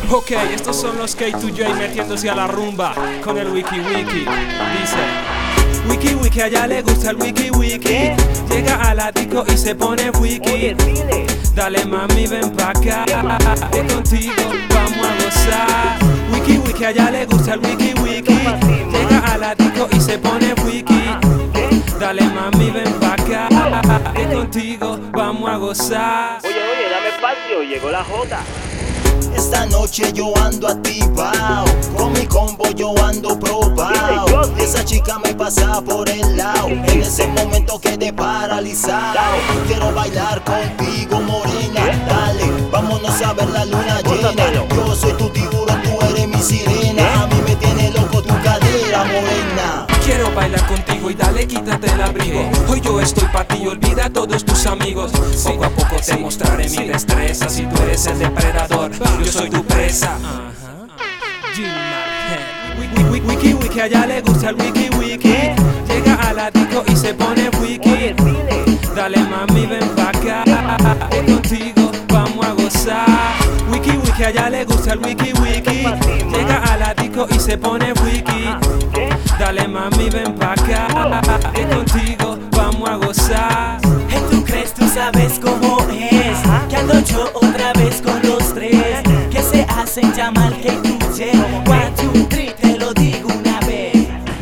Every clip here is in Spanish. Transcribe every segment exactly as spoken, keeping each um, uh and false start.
Ok, estos son los K dos J metiéndose a la rumba con el Wiki Wiki. Dice Wiki Wiki, a ella le gusta el Wiki Wiki. Llega a la disco y se pone wiki. Dale mami, ven pa' acá, que contigo vamos a gozar. Wiki Wiki, a ella le gusta el Wiki Wiki. Llega a la disco y se pone wiki. Dale mami, ven pa' acá, que contigo vamos a gozar. Oye, oye, dame espacio, llegó la Jota. Esta noche yo ando activado, con mi combo yo ando probado. Esa chica me pasa por el lado, en ese momento quedé paralizado. Quiero bailar contigo, morena, dale, vámonos a ver la luna llena. Yo soy tu tiburón, tú eres mi sirena. A mí me tiene loco tu cadera, morena. Quiero bailar contigo y dale, quítate el abrigo. Hoy yo estoy pa' ti, olvida a todos tus amigos. Poco a poco te mostraré mi destreza. Si tú eres el depredador, yo soy tu presa. Wiki Wiki Wiki, a ella le gusta el Wiki Wiki. Llega a la disco y se pone wiki. Dale mami, ven pa' acá, que contigo vamos a gozar. Wiki Wiki, a ella le gusta el Wiki Wiki. Llega a la disco y se pone wiki. Dale mami, ven pa' acá, que contigo vamos a gozar. Hey, ¿tú crees, tú sabes cómo es? Que ando yo otra vez con los tres que se hacen llamar K dos J. One, two, three, te lo digo una vez.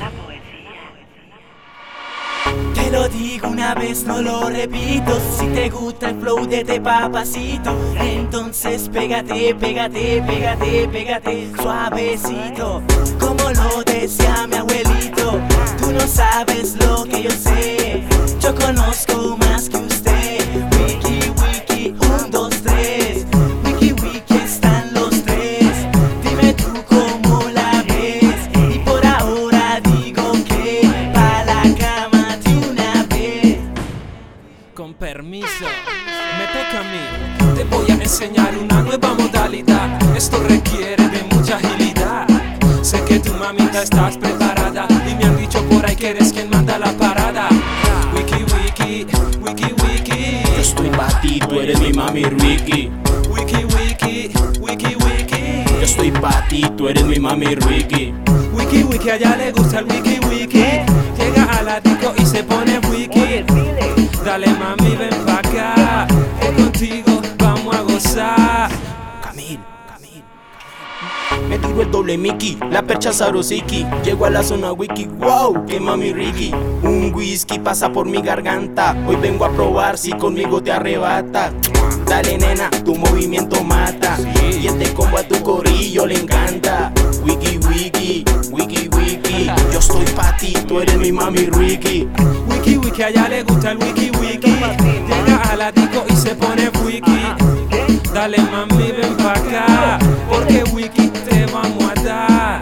Te lo digo una vez, no lo repito. Si te gusta el flow de este papacito, entonces pégate, pégate, pégate, pégate suavecito. Como lo decía mi abuelito, tú no sabes lo que yo sé. Yo conozco más que usted. Wiki Wiki, un, dos, tres. Wiki Wiki están los tres. Dime tú cómo la ves. Y por ahora digo que pa' la cama de una vez. Con permiso, me toca a mí. Te voy a enseñar una nueva modalidad. Esto requiere de mucha agilidad. Sé que tu mamita estás preparada y me han dicho por ahí que eres quien manda la parada. Wiki Wiki, Wiki Wiki. Yo estoy pa' ti, tú eres mi mami Ricky. Wiki Wiki, Wiki Wiki. Yo estoy pa' ti, tú eres mi mami Ricky. Wiki Wiki, a ella le gusta el Wiki Wiki. Llega a la disco y se pone wiki. Dale mami, ven pa' acá, que contigo vamos a gozar. Camil, Camil. Me tiro el doble Mickey, la percha Sarosiki. Llego a la zona wiki, wow, que mami Ricky. Un whisky pasa por mi garganta. Hoy vengo a probar si conmigo te arrebata. Dale nena, tu movimiento mata. Y este combo a tu corillo le encanta. Wiki wiki, wiki wiki. Yo estoy pa' ti, tú eres mi mami Ricky. Wiki Wiki, a ella le gusta el Wiki Wiki. Llega a la disco y se pone wiki. Dale mami, ven pa' acá, porque wiki te vamos a dar.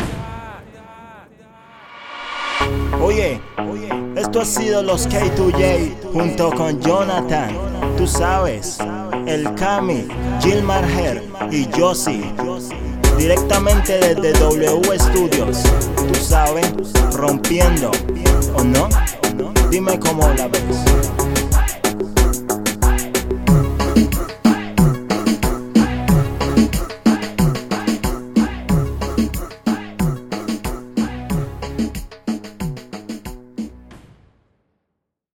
Oye, esto ha sido los K dos J junto con Jonathan, tú sabes, el Cami, Gilmar Her y Josie, directamente desde W Studios, tú sabes, rompiendo, ¿o no? Dime cómo la ves.